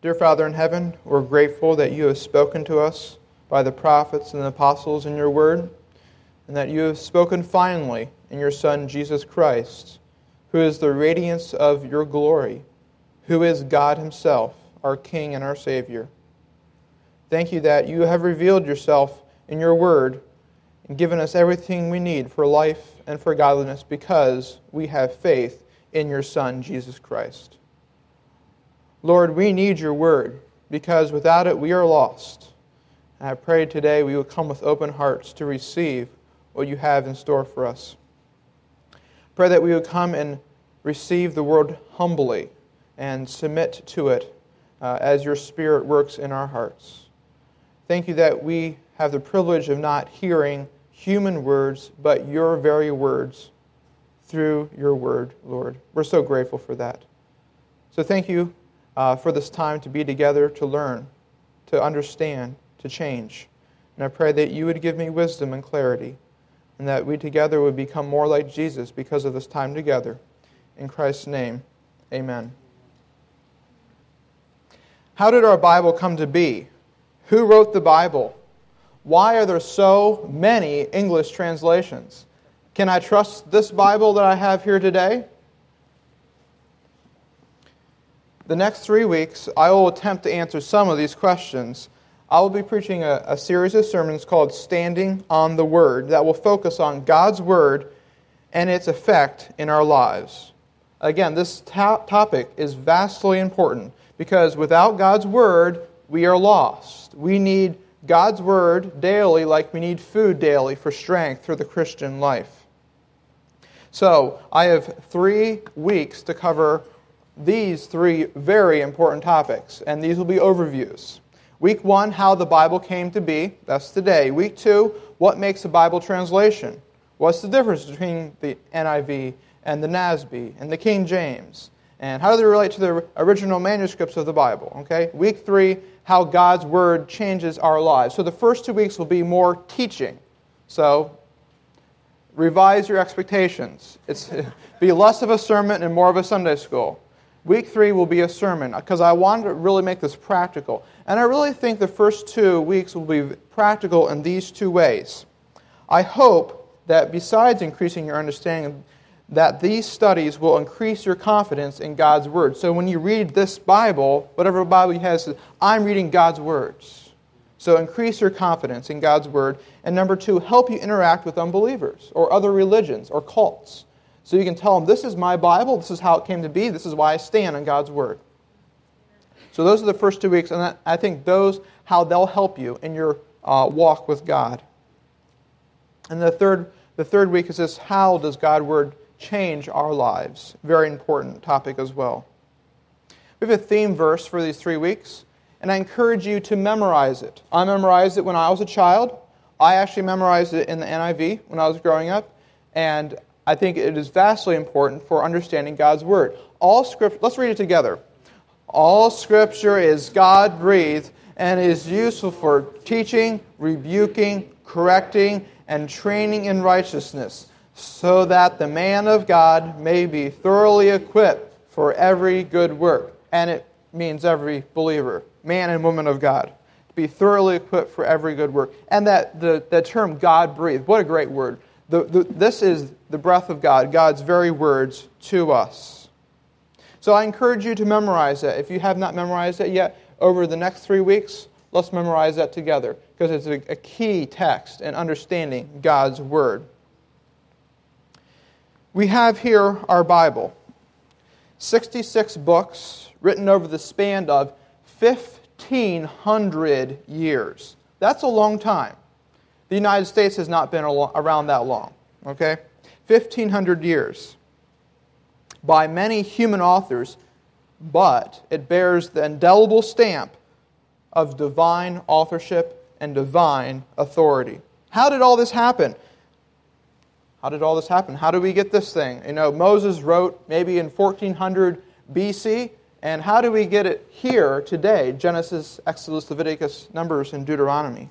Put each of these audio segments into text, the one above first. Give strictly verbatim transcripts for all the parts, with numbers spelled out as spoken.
Dear Father in heaven, we're grateful that you have spoken to us by the prophets and the apostles in your word, and that you have spoken finally in your Son, Jesus Christ, who is the radiance of your glory, who is God himself, our King and our Savior. Thank you that you have revealed yourself in your word and given us everything we need for life and for godliness because we have faith in your Son, Jesus Christ. Lord, we need your word because without it we are lost. And I pray today we will come with open hearts to receive what you have in store for us. Pray that we would come and receive the word humbly and submit to it uh, as your Spirit works in our hearts. Thank you that we have the privilege of not hearing human words, but your very words through your word, Lord. We're so grateful for that. So thank you uh, for this time to be together, to learn, to understand, to change. And I pray that you would give me wisdom and clarity, and that we together would become more like Jesus because of this time together. In Christ's name, amen. How did our Bible come to be? Who wrote the Bible? Why are there so many English translations? Can I trust this Bible that I have here today? The next three weeks, I will attempt to answer some of these questions. I will be preaching a, a series of sermons called Standing on the Word that will focus on God's Word and its effect in our lives. Again, this to- topic is vastly important because without God's Word, we are lost. We need God's Word daily like we need food daily for strength through the Christian life. So, I have three weeks to cover these three very important topics, and these will be overviews. Week one, how the Bible came to be. That's today. Week two, what makes a Bible translation? What's the difference between the N I V and the N A S B and the King James? And how do they relate to the original manuscripts of the Bible? Okay. Week three, how God's Word changes our lives. So the first two weeks will be more teaching. So revise your expectations. It's be less of a sermon and more of a Sunday school. Week three will be a sermon because I want to really make this practical. And I really think the first two weeks will be practical in these two ways. I hope that besides increasing your understanding, that these studies will increase your confidence in God's Word. So when you read this Bible, whatever Bible you have, says, I'm reading God's words. So increase your confidence in God's Word. And number two, help you interact with unbelievers or other religions or cults. So you can tell them, this is my Bible, this is how it came to be, this is why I stand on God's Word. So those are the first two weeks, and I think those, how they'll help you in your uh, walk with God. And the third, the third week is this, how does God's Word change our lives? Very important topic as well. We have a theme verse for these three weeks, and I encourage you to memorize it. I memorized it when I was a child. I actually memorized it in the N I V when I was growing up, and I think it is vastly important for understanding God's Word. All Scripture, let's read it together. All Scripture is God-breathed and is useful for teaching, rebuking, correcting, and training in righteousness, so that the man of God may be thoroughly equipped for every good work. And it means every believer, man and woman of God, to be thoroughly equipped for every good work. And that the, the term God-breathed, what a great word. The, the, this is the breath of God, God's very words to us. So I encourage you to memorize that. If you have not memorized it yet, over the next three weeks, let's memorize that together, because it's a, a key text in understanding God's Word. We have here our Bible, sixty-six books written over the span of fifteen hundred years. That's a long time. The United States has not been around that long, okay? fifteen hundred years by many human authors, but it bears the indelible stamp of divine authorship and divine authority. How did all this happen? How did all this happen? How did we get this thing? You know, Moses wrote maybe in fourteen hundred B C, and how do we get it here today? Genesis, Exodus, Leviticus, Numbers, and Deuteronomy.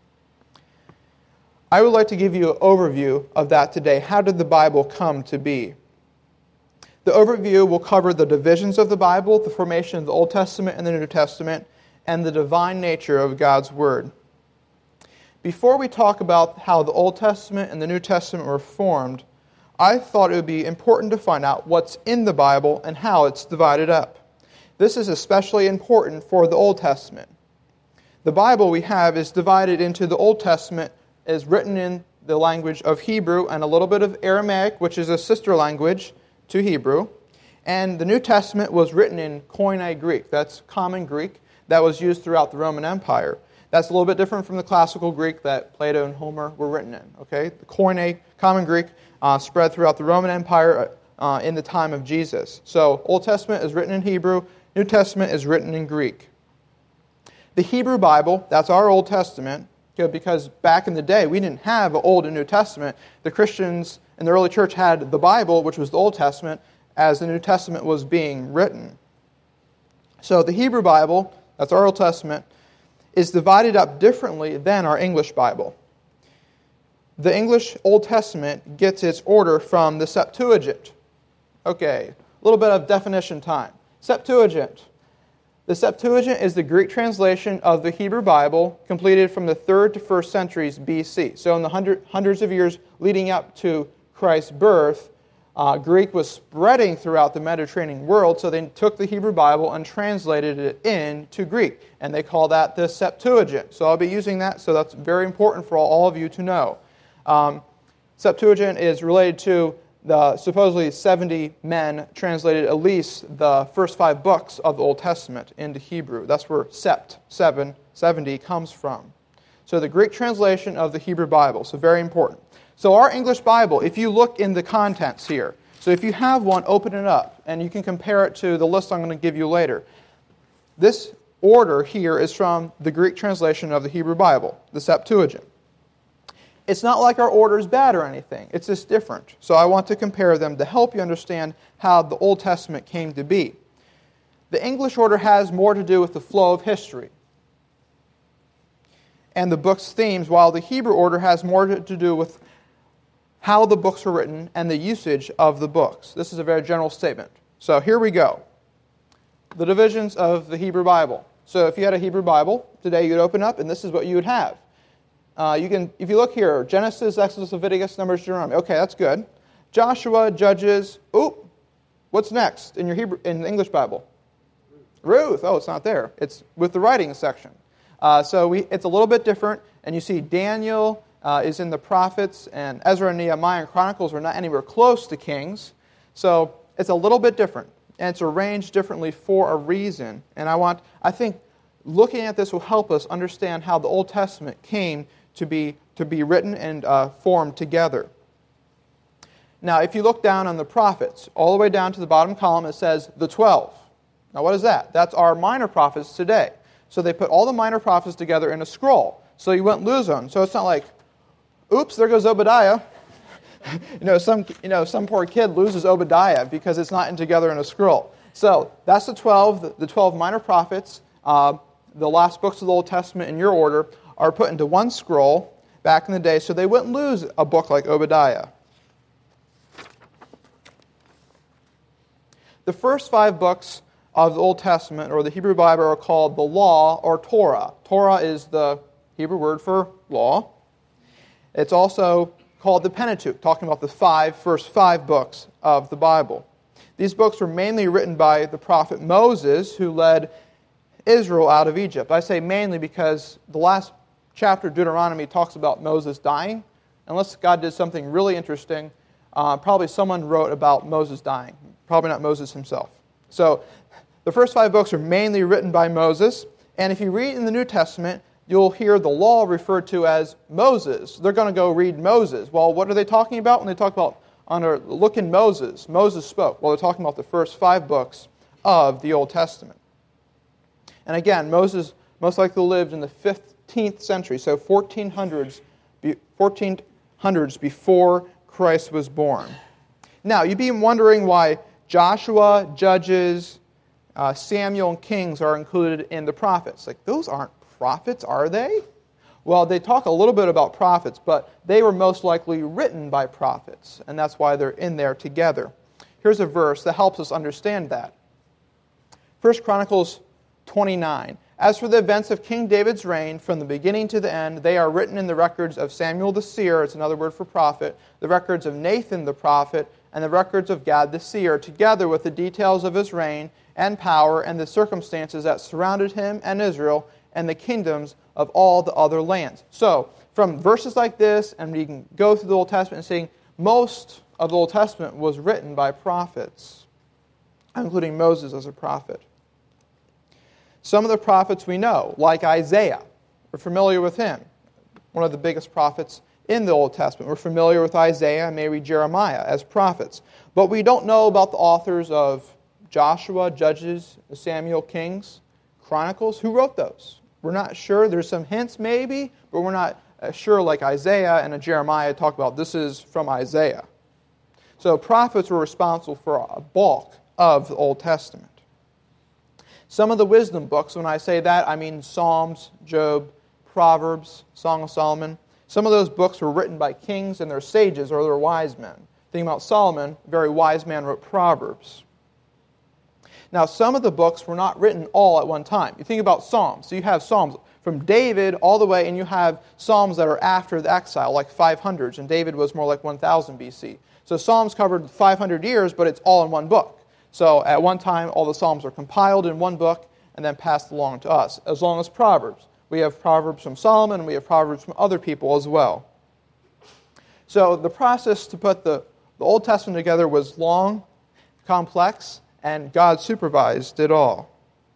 I would like to give you an overview of that today. How did the Bible come to be? The overview will cover the divisions of the Bible, the formation of the Old Testament and the New Testament, and the divine nature of God's Word. Before we talk about how the Old Testament and the New Testament were formed, I thought it would be important to find out what's in the Bible and how it's divided up. This is especially important for the Old Testament. The Bible we have is divided into the Old Testament is written in the language of Hebrew and a little bit of Aramaic, which is a sister language to Hebrew. And the New Testament was written in Koine Greek. That's common Greek that was used throughout the Roman Empire. That's a little bit different from the classical Greek that Plato and Homer were written in. Okay, the Koine, common Greek, uh, spread throughout the Roman Empire uh, in the time of Jesus. So Old Testament is written in Hebrew. New Testament is written in Greek. The Hebrew Bible, that's our Old Testament, because back in the day we didn't have an Old and New Testament. The Christians in the early church had the Bible, which was the Old Testament, as the New Testament was being written. So the Hebrew Bible, that's our Old Testament, is divided up differently than our English Bible. The English Old Testament gets its order from the Septuagint. Okay, a little bit of definition time. Septuagint. The Septuagint is the Greek translation of the Hebrew Bible, completed from the third to first centuries B C. So in the hundred, hundreds of years leading up to Christ's birth, uh, Greek was spreading throughout the Mediterranean world, so they took the Hebrew Bible and translated it into Greek, and they call that the Septuagint. So I'll be using that, so that's very important for all of you to know. Um, Septuagint is related to the supposedly seventy men translated at least the first five books of the Old Testament into Hebrew. That's where sept, seven, seventy comes from. So the Greek translation of the Hebrew Bible, so very important. So our English Bible, if you look in the contents here, so if you have one, open it up, and you can compare it to the list I'm going to give you later. This order here is from the Greek translation of the Hebrew Bible, the Septuagint. It's not like our order is bad or anything. It's just different. So I want to compare them to help you understand how the Old Testament came to be. The English order has more to do with the flow of history and the book's themes, while the Hebrew order has more to do with how the books were written and the usage of the books. This is a very general statement. So here we go. The divisions of the Hebrew Bible. So if you had a Hebrew Bible, today you'd open up and this is what you would have. Uh, you can, if you look here, Genesis, Exodus, Leviticus, Numbers, Deuteronomy. Okay, that's good. Joshua, Judges. Oop, what's next in your Hebrew in the English Bible? Ruth. Ruth. Oh, it's not there. It's with the writing section. Uh, so we, it's a little bit different. And you see Daniel uh, is in the prophets, and Ezra and Nehemiah and Chronicles are not anywhere close to Kings. So it's a little bit different, and it's arranged differently for a reason. And I want, I think, looking at this will help us understand how the Old Testament came to be to be written and uh, formed together. Now, if you look down on the prophets, all the way down to the bottom column, it says the twelve. Now, what is that? That's our minor prophets today. So they put all the minor prophets together in a scroll, so you wouldn't lose them. So it's not like, oops, there goes Obadiah. you know, some you know some poor kid loses Obadiah because it's not in together in a scroll. So that's the twelve, the, the twelve minor prophets. Uh, the last books of the Old Testament in your order are put into one scroll back in the day, so they wouldn't lose a book like Obadiah. The first five books of the Old Testament, or the Hebrew Bible, are called the Law, or Torah. Torah is the Hebrew word for law. It's also called the Pentateuch, talking about the five first five books of the Bible. These books were mainly written by the prophet Moses, who led Israel out of Egypt. I say mainly because the last chapter of Deuteronomy talks about Moses dying. Unless God did something really interesting, uh, probably someone wrote about Moses dying. Probably not Moses himself. So the first five books are mainly written by Moses. And if you read in the New Testament, you'll hear the law referred to as Moses. They're going to go read Moses. Well, what are they talking about when they talk about on a look in Moses? Moses spoke. Well, they're talking about the first five books of the Old Testament. And again, Moses most likely lived in the fifteenth century, so fourteen hundreds, fourteen hundreds before Christ was born. Now, you'd be wondering why Joshua, Judges, uh, Samuel, and Kings are included in the prophets. Like, those aren't prophets, are they? Well, they talk a little bit about prophets, but they were most likely written by prophets, and that's why they're in there together. Here's a verse that helps us understand that. First Chronicles twenty-nine. As for the events of King David's reign, from the beginning to the end, they are written in the records of Samuel the seer, it's another word for prophet, the records of Nathan the prophet, and the records of Gad the seer, together with the details of his reign and power and the circumstances that surrounded him and Israel and the kingdoms of all the other lands. So, from verses like this, and we can go through the Old Testament and seeing most of the Old Testament was written by prophets, including Moses as a prophet. Some of the prophets we know, like Isaiah. We're familiar with him. One of the biggest prophets in the Old Testament. We're familiar with Isaiah and maybe Jeremiah as prophets. But we don't know about the authors of Joshua, Judges, Samuel, Kings, Chronicles. Who wrote those? We're not sure. There's some hints maybe, but we're not sure, like Isaiah and Jeremiah talk about this is from Isaiah. So prophets were responsible for a bulk of the Old Testament. Some of the wisdom books, when I say that, I mean Psalms, Job, Proverbs, Song of Solomon. Some of those books were written by kings and their sages or their wise men. Thinking about Solomon, a very wise man wrote Proverbs. Now, some of the books were not written all at one time. You think about Psalms. So you have Psalms from David all the way, and you have Psalms that are after the exile, like five hundreds, and David was more like one thousand B C. So Psalms covered five hundred years, but it's all in one book. So at one time, all the Psalms are compiled in one book and then passed along to us, as long as Proverbs. We have Proverbs from Solomon, and we have Proverbs from other people as well. So the process to put the, the Old Testament together was long, complex, and God supervised it all.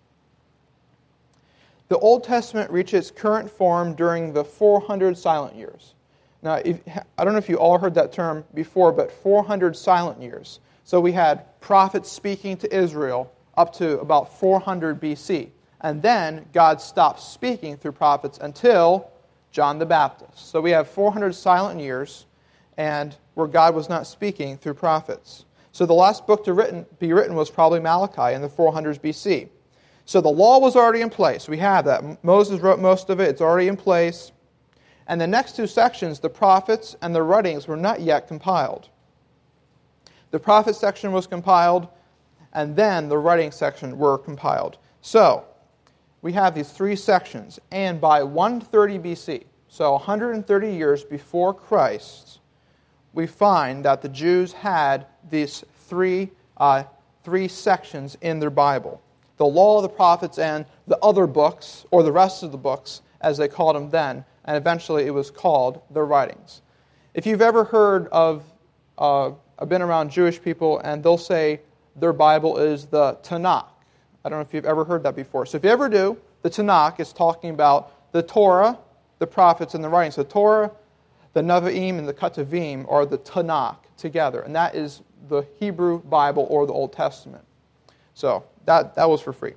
The Old Testament reached its current form during the four hundred silent years. Now, if, I don't know if you all heard that term before, but four hundred silent years. So we had prophets speaking to Israel up to about four hundred B C. And then God stopped speaking through prophets until John the Baptist. So we have four hundred silent years and where God was not speaking through prophets. So the last book to written, be written was probably Malachi in the four hundreds B C. So the law was already in place. We have that. Moses wrote most of it. It's already in place. And the next two sections, the prophets and the writings, were not yet compiled. The prophet section was compiled, and then the writing section were compiled. So, we have these three sections, and by one thirty B C, so one hundred thirty years before Christ, we find that the Jews had these three, uh, three sections in their Bible. The law, the prophets, and the other books, or the rest of the books, as they called them then, and eventually it was called the writings. If you've ever heard of... Uh, I've been around Jewish people, and they'll say their Bible is the Tanakh. I don't know if you've ever heard that before. So if you ever do, the Tanakh is talking about the Torah, the prophets, and the writings. The Torah, the Nevi'im, and the Ketuvim are the Tanakh together, and that is the Hebrew Bible or the Old Testament. So that, that was for free.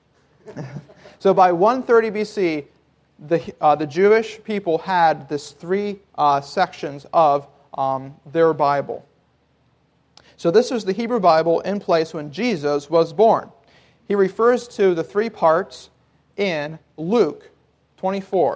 So by one thirty B C, the, uh, the Jewish people had this three uh, sections of um, their Bible. So this was the Hebrew Bible in place when Jesus was born. He refers to the three parts in Luke twenty-four.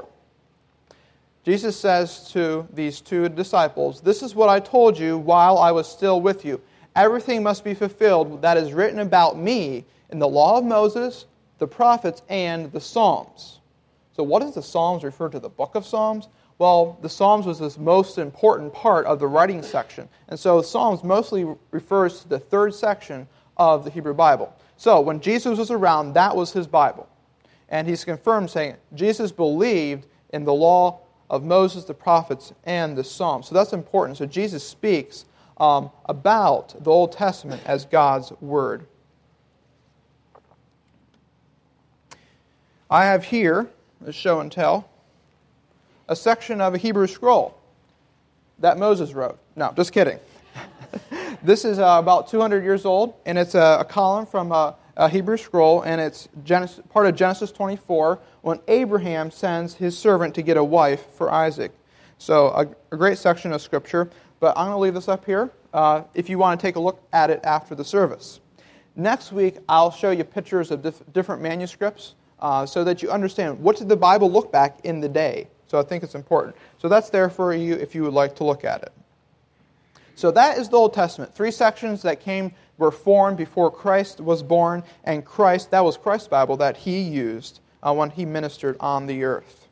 Jesus says to these two disciples, "This is what I told you while I was still with you. Everything must be fulfilled that is written about me in the law of Moses, the prophets, and the Psalms." So what does the Psalms refer to? The book of Psalms? Well, the Psalms was the most important part of the writing section. And so Psalms mostly refers to the third section of the Hebrew Bible. So when Jesus was around, that was his Bible. And he's confirmed saying Jesus believed in the law of Moses, the prophets, and the Psalms. So that's important. So Jesus speaks um, about the Old Testament as God's Word. I have here, a show and tell, a section of a Hebrew scroll that Moses wrote. No, just kidding. This is uh, about two hundred years old, and it's a, a column from a, a Hebrew scroll, and it's Genesis, part of Genesis twenty-four, when Abraham sends his servant to get a wife for Isaac. So a, a great section of Scripture, but I'm going to leave this up here uh, if you want to take a look at it after the service. Next week, I'll show you pictures of dif- different manuscripts uh, so that you understand what did the Bible look back in the day. So I think it's important. So that's there for you if you would like to look at it. So that is the Old Testament. Three sections that came, were formed before Christ was born, and Christ, that was Christ's Bible that he used uh, when he ministered on the earth.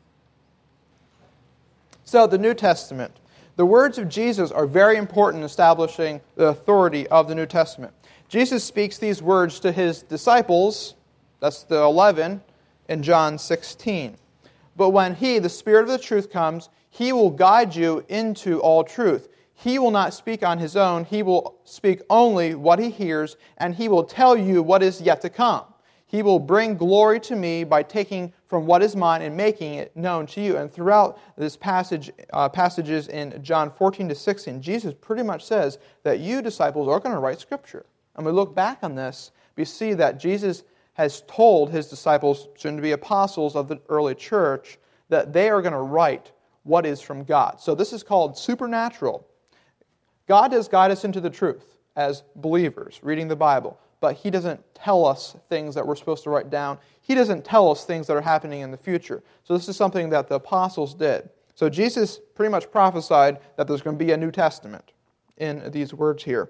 So the New Testament. The words of Jesus are very important in establishing the authority of the New Testament. Jesus speaks these words to his disciples, that's the eleven, in John sixteen. But when he, the Spirit of the truth, comes, he will guide you into all truth. He will not speak on his own. He will speak only what he hears, and he will tell you what is yet to come. He will bring glory to me by taking from what is mine and making it known to you. And throughout this passage, uh, passages in John fourteen to sixteen, Jesus pretty much says that you, disciples, are going to write Scripture. And we look back on this, we see that Jesus has told his disciples, soon to be apostles of the early church, that they are going to write what is from God. So this is called supernatural. God does guide us into the truth as believers, reading the Bible, but he doesn't tell us things that we're supposed to write down. He doesn't tell us things that are happening in the future. So this is something that the apostles did. So Jesus pretty much prophesied that there's going to be a New Testament in these words here.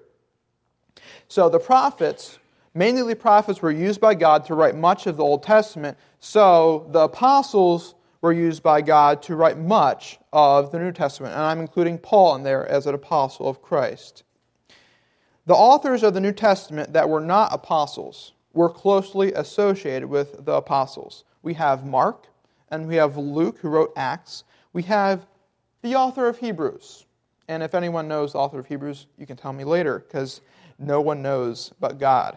So the prophets, mainly the prophets, were used by God to write much of the Old Testament. So the apostles were used by God to write much of the New Testament. And I'm including Paul in there as an apostle of Christ. The authors of the New Testament that were not apostles were closely associated with the apostles. We have Mark, and we have Luke, who wrote Acts. We have the author of Hebrews. And if anyone knows the author of Hebrews, you can tell me later, because no one knows but God.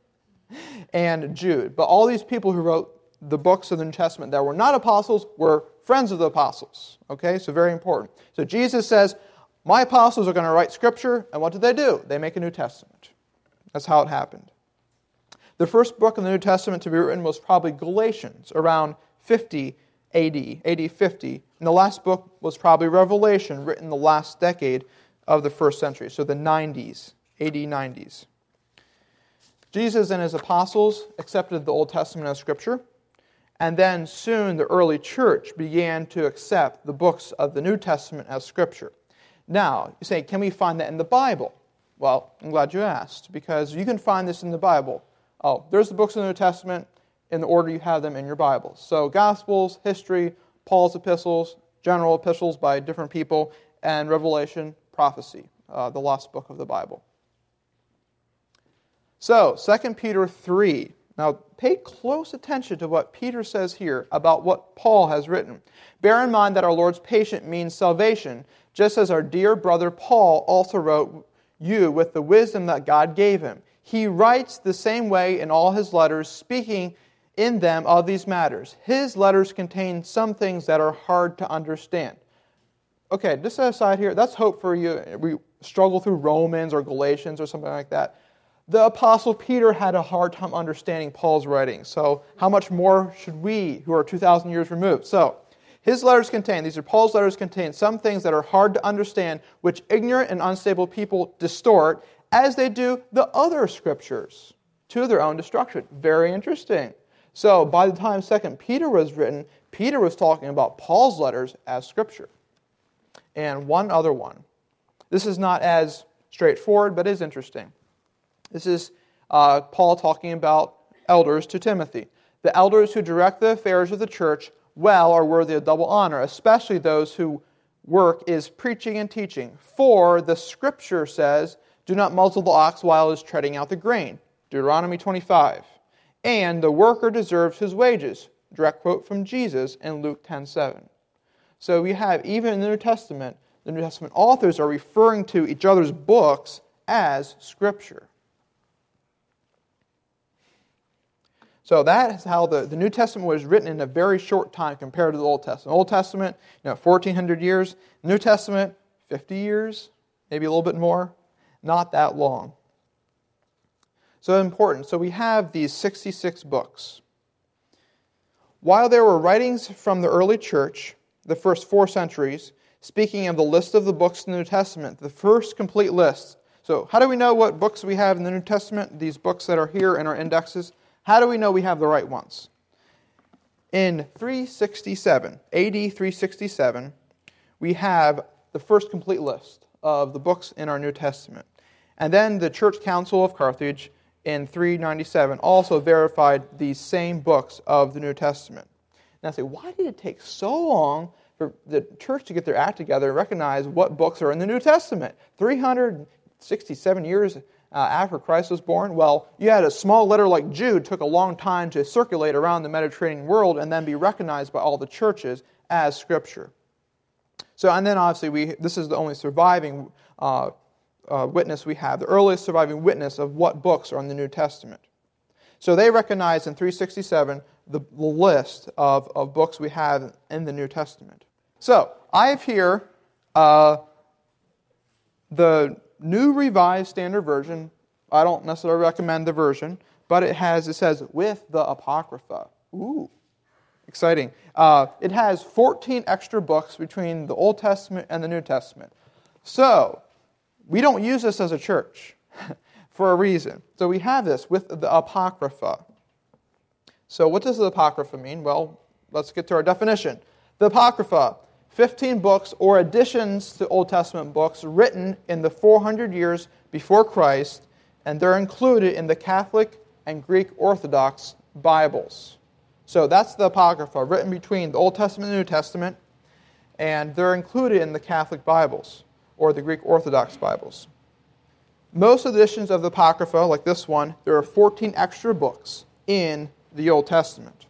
And Jude. But all these people who wrote the books of the New Testament that were not apostles were friends of the apostles. Okay, so very important. So Jesus says, my apostles are going to write Scripture, and what did they do? They make a New Testament. That's how it happened. The first book in the New Testament to be written was probably Galatians, around fifty A D, A D fifty. And the last book was probably Revelation, written in the last decade of the first century, so the nineties, A D nineties. Jesus and his apostles accepted the Old Testament as Scripture, and then soon the early church began to accept the books of the New Testament as Scripture. Now, you say, can we find that in the Bible? Well, I'm glad you asked, because you can find this in the Bible. Oh, there's the books of the New Testament in the order you have them in your Bible. So Gospels, history, Paul's epistles, general epistles by different people, and Revelation, prophecy, uh, the last book of the Bible. So, Second Peter three. Now, pay close attention to what Peter says here about what Paul has written. Bear in mind that our Lord's patient means salvation, just as our dear brother Paul also wrote you with the wisdom that God gave him. He writes the same way in all his letters, speaking in them of these matters. His letters contain some things that are hard to understand. Okay, just aside here, that's hope for you. We struggle through Romans or Galatians or something like that. The Apostle Peter had a hard time understanding Paul's writing. So how much more should we, who are two thousand years removed? So his letters contain, these are Paul's letters contain some things that are hard to understand, which ignorant and unstable people distort, as they do the other scriptures, to their own destruction. Very interesting. So by the time Second Peter was written, Peter was talking about Paul's letters as Scripture. And one other one. This is not as straightforward, but is interesting. This is uh, Paul talking about elders to Timothy. The elders who direct the affairs of the church well are worthy of double honor, especially those whose work is preaching and teaching. For the Scripture says, do not muzzle the ox while it is treading out the grain. Deuteronomy twenty-five. And the worker deserves his wages. Direct quote from Jesus in Luke ten seven. So we have, even in the New Testament, the New Testament authors are referring to each other's books as Scripture. So that is how the, the New Testament was written in a very short time compared to the Old Testament. Old Testament, you know, fourteen hundred years. New Testament, fifty years, maybe a little bit more. Not that long. So important. So we have these sixty-six books. While there were writings from the early church, the first four centuries, speaking of the list of the books in the New Testament, the first complete list. So how do we know what books we have in the New Testament? These books that are here in our indexes. How do we know we have the right ones? In three sixty-seven, A D three sixty-seven, we have the first complete list of the books in our New Testament. And then the Church Council of Carthage in three ninety-seven also verified these same books of the New Testament. Now I say, why did it take so long for the church to get their act together and recognize what books are in the New Testament? three hundred sixty-seven years uh, after Christ was born? Well, you had a small letter like Jude, took a long time to circulate around the Mediterranean world and then be recognized by all the churches as Scripture. So, and then obviously, we this is the only surviving uh, uh, witness we have, the earliest surviving witness of what books are in the New Testament. So they recognized in three sixty-seven the, the list of, of books we have in the New Testament. So, I have here uh, the New Revised Standard Version. I don't necessarily recommend the version, but it has, it says, with the Apocrypha. Ooh, exciting. Uh, it has fourteen extra books between the Old Testament and the New Testament. So, we don't use this as a church for a reason. So we have this with the Apocrypha. So what does the Apocrypha mean? Well, let's get to our definition. The Apocrypha, fifteen books or additions to Old Testament books written in the four hundred years before Christ, and they're included in the Catholic and Greek Orthodox Bibles. So that's the Apocrypha, written between the Old Testament and the New Testament, and they're included in the Catholic Bibles or the Greek Orthodox Bibles. Most editions of the Apocrypha, like this one, there are fourteen extra books in the Old Testament.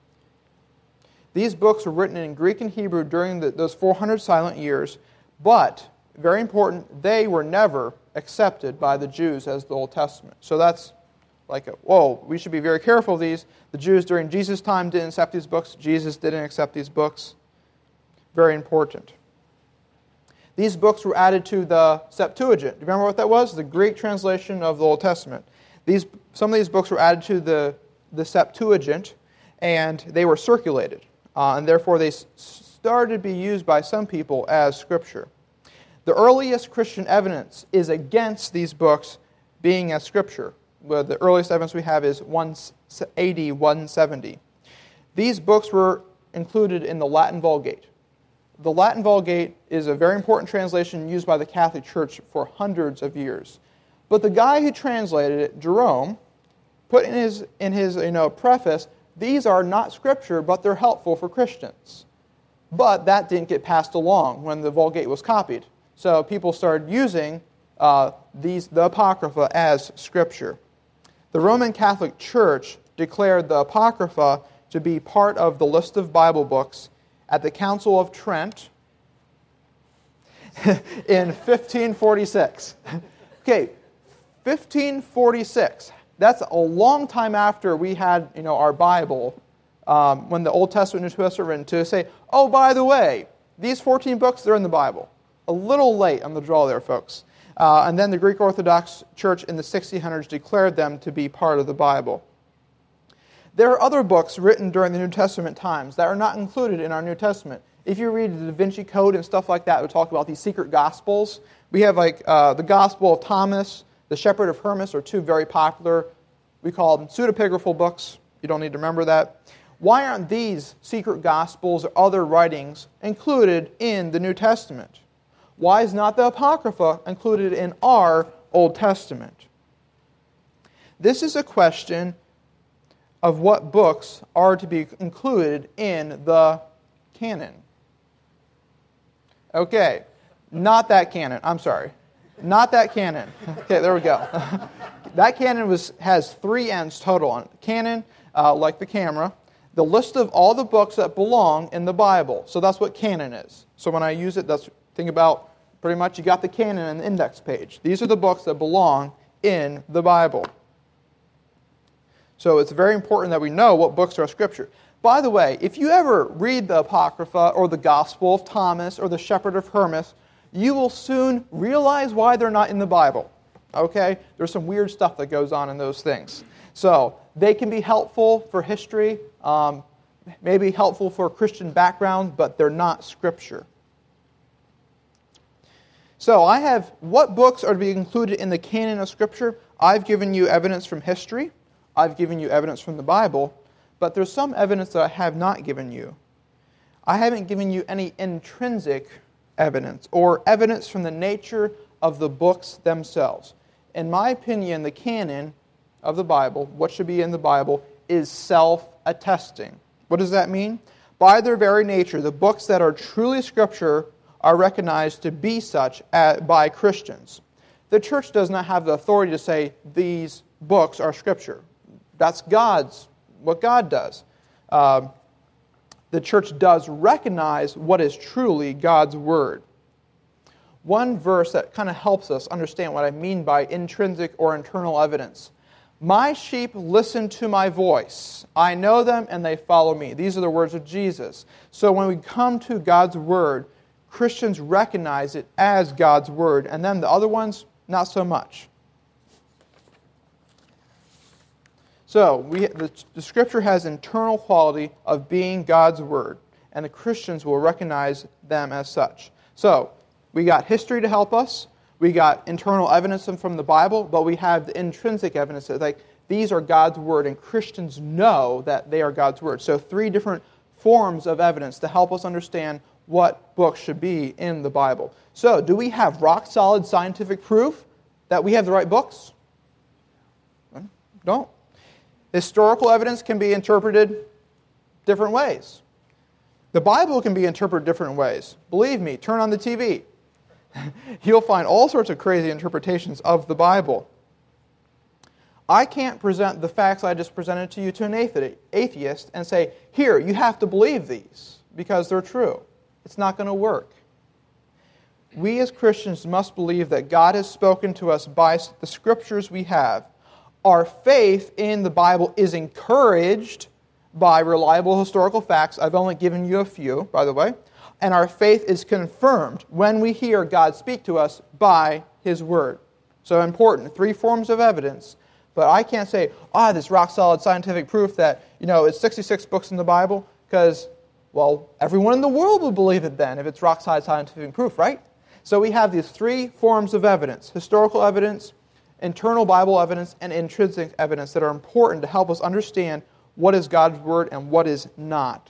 These books were written in Greek and Hebrew during the, those four hundred silent years, but, very important, they were never accepted by the Jews as the Old Testament. So that's like, a, whoa, we should be very careful of these. The Jews during Jesus' time didn't accept these books. Jesus didn't accept these books. Very important. These books were added to the Septuagint. Do you remember what that was? The Greek translation of the Old Testament. These, some of these books were added to the, the Septuagint, and they were circulated. Uh, and therefore, they started to be used by some people as Scripture. The earliest Christian evidence is against these books being as Scripture. Well, the earliest evidence we have is A D one seventy. These books were included in the Latin Vulgate. The Latin Vulgate is a very important translation used by the Catholic Church for hundreds of years. But the guy who translated it, Jerome, put in his, in his you know, preface, these are not Scripture, but they're helpful for Christians. But that didn't get passed along when the Vulgate was copied. So people started using uh, these, the Apocrypha as Scripture. The Roman Catholic Church declared the Apocrypha to be part of the list of Bible books at the Council of Trent in fifteen forty-six. Okay, fifteen forty-six. That's a long time after we had, you know, our Bible, um, when the Old Testament and New Testament were written, to say, oh, by the way, these fourteen books, they're in the Bible. A little late on the draw there, folks. Uh, and then the Greek Orthodox Church in the sixteen hundreds declared them to be part of the Bible. There are other books written during the New Testament times that are not included in our New Testament. If you read the Da Vinci Code and stuff like that, we talk about these secret gospels. We have like uh, the Gospel of Thomas, the Shepherd of Hermas are two very popular, we call them pseudepigraphal books. You don't need to remember that. Why aren't these secret gospels or other writings included in the New Testament? Why is not the Apocrypha included in our Old Testament? This is a question of what books are to be included in the canon. Okay, not that canon. I'm sorry. Not that canon. Okay, there we go. That canon was has three ends total on it. Canon, uh, like the camera, the list of all the books that belong in the Bible. So that's what canon is. So when I use it, that's think about pretty much you got the canon and the index page. These are the books that belong in the Bible. So it's very important that we know what books are Scripture. By the way, if you ever read the Apocrypha or the Gospel of Thomas or the Shepherd of Hermas, you will soon realize why they're not in the Bible. Okay? There's some weird stuff that goes on in those things. So they can be helpful for history, um, maybe helpful for a Christian background, but they're not Scripture. So I have what books are to be included in the canon of Scripture. I've given you evidence from history. I've given you evidence from the Bible, but there's some evidence that I have not given you. I haven't given you any intrinsic evidence, or evidence from the nature of the books themselves. In my opinion, the canon of the Bible, what should be in the Bible, is self-attesting. What does that mean? By their very nature, the books that are truly Scripture are recognized to be such by Christians. The church does not have the authority to say these books are Scripture. That's God's, what God does. Uh, the church does recognize what is truly God's Word. One verse that kind of helps us understand what I mean by intrinsic or internal evidence. My sheep listen to my voice. I know them and they follow me. These are the words of Jesus. So when we come to God's Word, Christians recognize it as God's Word, and then the other ones, not so much. So we, the, the Scripture has internal quality of being God's Word, and the Christians will recognize them as such. So we got history to help us. We got internal evidence from the Bible, but we have the intrinsic evidence that like these are God's Word, and Christians know that they are God's Word. So three different forms of evidence to help us understand what books should be in the Bible. So, do we have rock-solid scientific proof that we have the right books? Don't. Historical evidence can be interpreted different ways. The Bible can be interpreted different ways. Believe me, turn on the T V. You'll find all sorts of crazy interpretations of the Bible. I can't present the facts I just presented to you to an atheist and say, here, you have to believe these because they're true. It's not going to work. We as Christians must believe that God has spoken to us by the Scriptures we have. Our faith in the Bible is encouraged by reliable historical facts. I've only given you a few, by the way. And our faith is confirmed when we hear God speak to us by His Word. So important. Three forms of evidence. But I can't say, ah, this rock-solid scientific proof that, you know, it's sixty-six books in the Bible, because, well, everyone in the world will believe it then if it's rock-solid scientific proof, right? So we have these three forms of evidence: historical evidence, internal Bible evidence, and intrinsic evidence that are important to help us understand what is God's Word and what is not.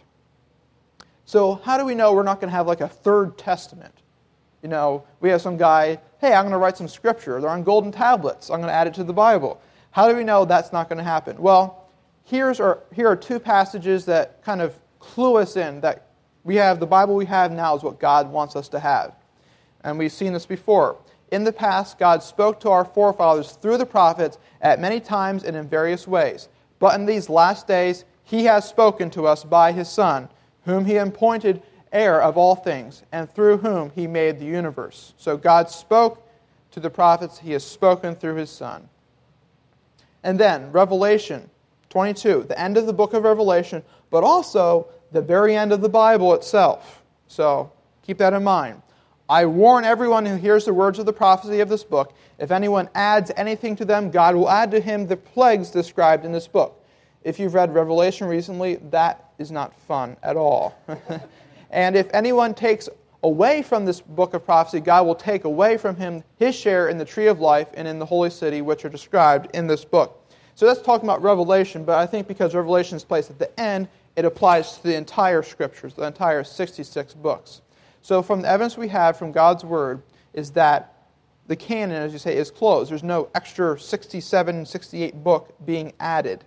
So how do we know we're not going to have like a third testament? You know, we have some guy, hey, I'm going to write some Scripture. They're on golden tablets. I'm going to add it to the Bible. How do we know that's not going to happen? Well, here's our, here are two passages that kind of clue us in that we have, the Bible we have now is what God wants us to have. And we've seen this before. In the past, God spoke to our forefathers through the prophets at many times and in various ways. But in these last days, He has spoken to us by His Son, whom He appointed heir of all things, and through whom He made the universe. So God spoke to the prophets. He has spoken through His Son. And then, Revelation twenty-two, the end of the book of Revelation, but also the very end of the Bible itself. So, keep that in mind. I warn everyone who hears the words of the prophecy of this book, if anyone adds anything to them, God will add to him the plagues described in this book. If you've read Revelation recently, that is not fun at all. And if anyone takes away from this book of prophecy, God will take away from him his share in the tree of life and in the holy city, which are described in this book. So that's talking about Revelation, but I think because Revelation is placed at the end, it applies to the entire Scriptures, the entire sixty-six books. So from the evidence we have from God's Word is that the canon, as you say, is closed. There's no extra sixty-seven, sixty-eight book being added.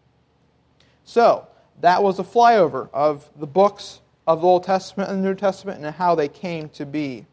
So that was a flyover of the books of the Old Testament and the New Testament and how they came to be.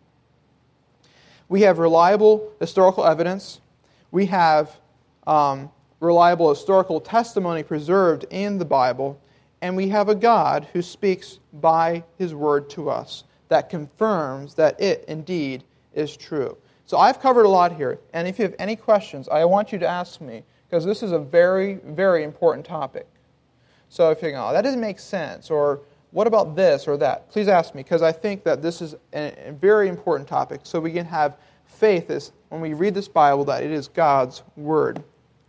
We have reliable historical evidence. We have um, reliable historical testimony preserved in the Bible. And we have a God who speaks by His Word to us that confirms that it indeed is true. So I've covered a lot here. And if you have any questions, I want you to ask me, because this is a very, very important topic. So if you're going, oh, that doesn't make sense, or what about this or that? Please ask me, because I think that this is a very important topic, so we can have faith is when we read this Bible that it is God's Word.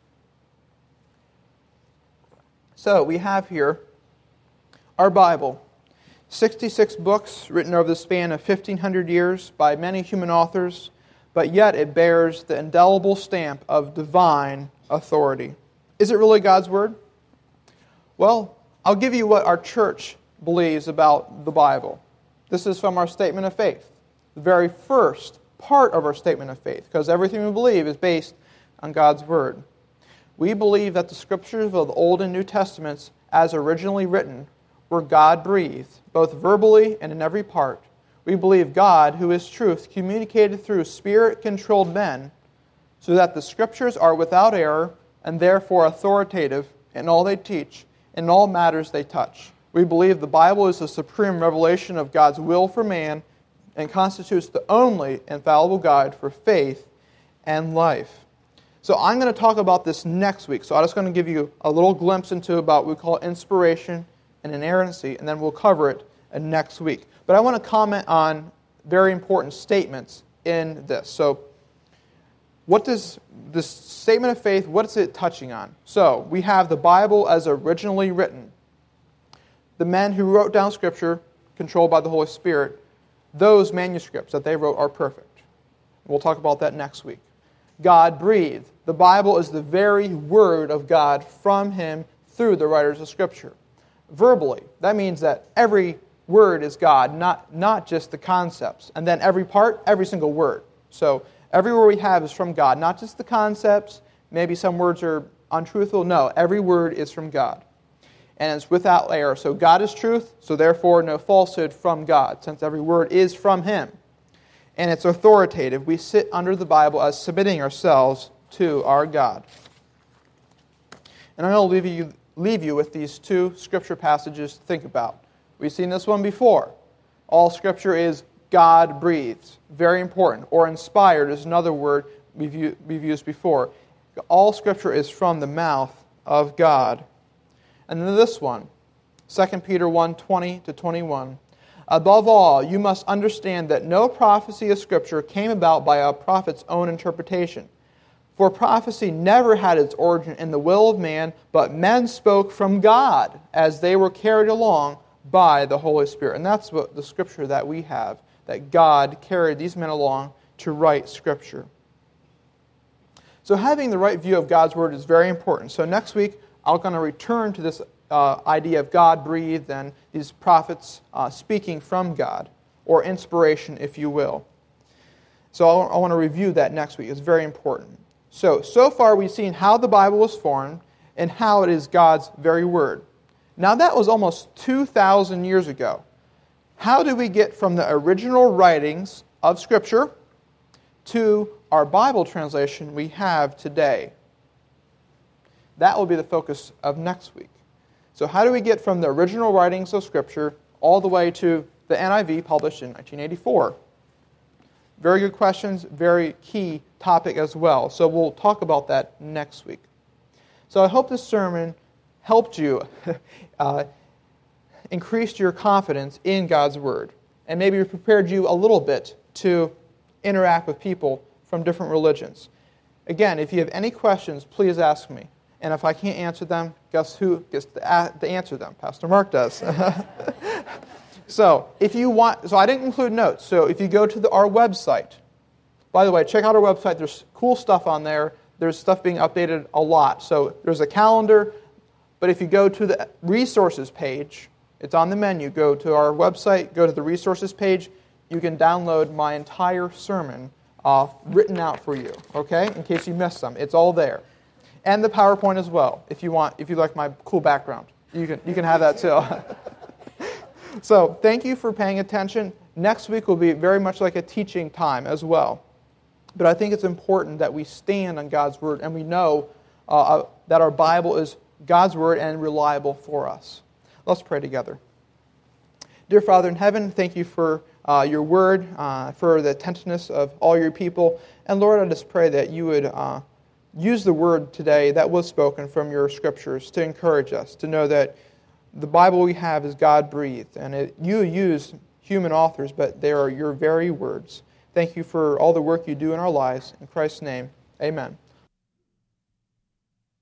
So we have here our Bible, sixty-six books written over the span of fifteen hundred years by many human authors, but yet it bears the indelible stamp of divine authority. Is it really God's Word? Well, I'll give you what our church believes about the Bible. This is from our statement of faith. the very first part of our statement of faith, because everything we believe is based on God's Word. We believe that the Scriptures of the Old and New Testaments, as originally written, were God-breathed, both verbally and in every part. We believe God, who is truth, communicated through Spirit-controlled men, so that the Scriptures are without error and therefore authoritative in all they teach, in all matters they touch. We believe the Bible is the supreme revelation of God's will for man and constitutes the only infallible guide for faith and life. So I'm going to talk about this next week. So I'm just going to give you a little glimpse into about what we call inspiration and inerrancy, and then we'll cover it next week. But I want to comment on very important statements in this. So what does this statement of faith, what is it touching on? So we have the Bible as originally written. The men who wrote down Scripture, controlled by the Holy Spirit, those manuscripts that they wrote are perfect. We'll talk about that next week. God breathed. The Bible is the very Word of God from Him through the writers of Scripture. Verbally, that means that every word is God, not, not just the concepts. And then every part, every single word. So every word we have is from God, not just the concepts. Maybe some words are untruthful. No, every word is from God. And it's without error. So God is truth, so therefore no falsehood from God, since every word is from Him. And it's authoritative. We sit under the Bible as submitting ourselves to our God. And I'm going to leave you, leave you with these two Scripture passages to think about. We've seen this one before. All Scripture is God-breathed. Very important. Or inspired is another word we've, we've used before. All Scripture is from the mouth of God. And then this one, Second Peter one, twenty to twenty-one. Above all, you must understand that no prophecy of Scripture came about by a prophet's own interpretation. For prophecy never had its origin in the will of man, but men spoke from God as they were carried along by the Holy Spirit. And that's what the Scripture that we have, that God carried these men along to write Scripture. So having the right view of God's Word is very important. So next week, I'm going to return to this uh, idea of God-breathed and these prophets uh, speaking from God, or inspiration, if you will. So I'll, I want to review that next week. It's very important. So, so far we've seen how the Bible was formed and how it is God's very Word. Now that was almost two thousand years ago. How do we get from the original writings of Scripture to our Bible translation we have today? That will be the focus of next week. So how do we get from the original writings of Scripture all the way to the N I V published in nineteen eighty-four? Very good questions, very key topic as well. So we'll talk about that next week. So I hope this sermon helped you uh, increase your confidence in God's Word, and maybe prepared you a little bit to interact with people from different religions. Again, if you have any questions, please ask me. And if I can't answer them, guess who gets to, to answer them? Pastor Mark does. So, if you want, so I didn't include notes. So, if you go to the, our website, by the way, check out our website. There's cool stuff on there. There's stuff being updated a lot. So, there's a calendar. But if you go to the resources page, it's on the menu. Go to our website, go to the resources page. You can download my entire sermon uh, written out for you, okay? In case you missed some. It's all there. And the PowerPoint as well, if you want, if you like my cool background. You can, you can have that too. So, thank you for paying attention. Next week will be very much like a teaching time as well. But I think it's important that we stand on God's Word and we know uh, that our Bible is God's Word and reliable for us. Let's pray together. Dear Father in heaven, thank you for uh, your Word, uh, for the attentiveness of all your people. And Lord, I just pray that you would uh, use the Word today that was spoken from your Scriptures to encourage us, to know that the Bible we have is God-breathed, and it, you use human authors, but they are your very words. Thank you for all the work you do in our lives. In Christ's name, amen.